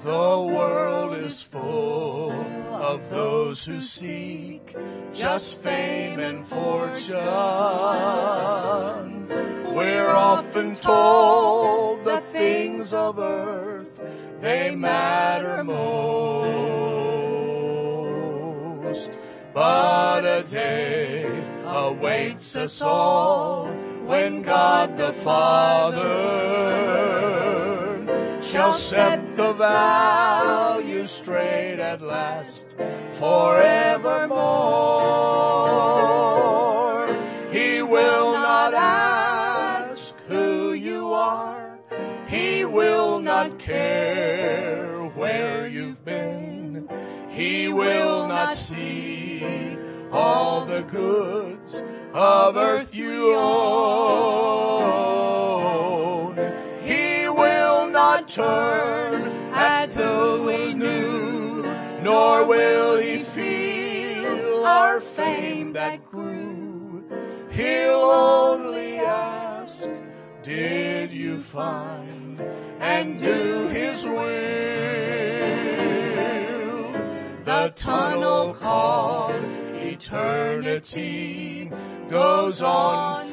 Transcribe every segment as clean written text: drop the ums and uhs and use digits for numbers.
The world is full of those who seek just fame and fortune. We're often told the things of earth, they matter most. But a day awaits us all when God the Father shall set the value straight at last forevermore. He will not ask who you are. He will not care where you've been. He will not see all the goods of earth you own. He will not turn at who we knew, nor will he feel our fame that grew. He'll only ask, did you find and do his will? The tunnel called eternity goes on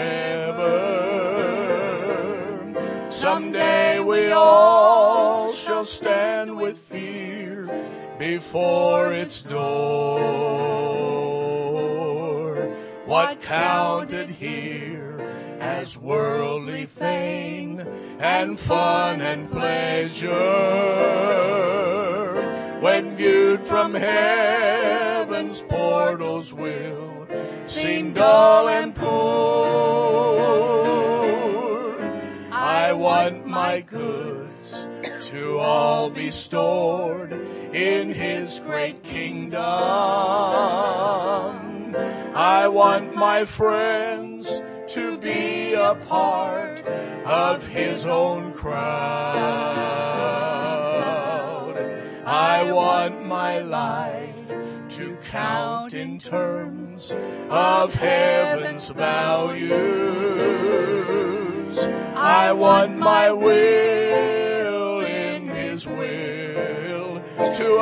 forever. Someday we all shall stand with fear before its door. What counted here as worldly fame and fun and pleasure, when viewed from heaven's portals, will seem dull and poor. I want my goods to all be stored in his great kingdom. I want my friends to be a part of his own crowd. I want my life to count in terms of heaven's values. I want my will in his will to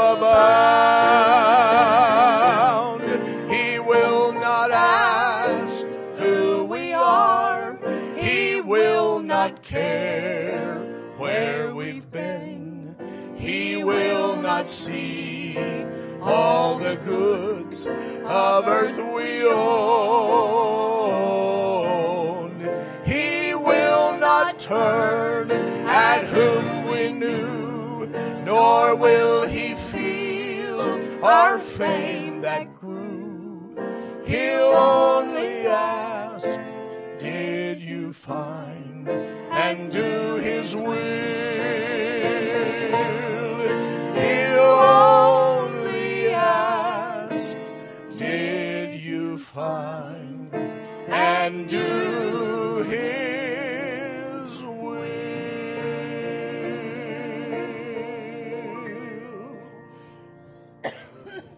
abound. He will not ask who we are. He will not care where we've been. He will not see all the goods of earth we own. He will not turn at whom we knew, nor will he feel our fame that grew. He'll only ask, did you find and do his will? He'll only ask, did you find and do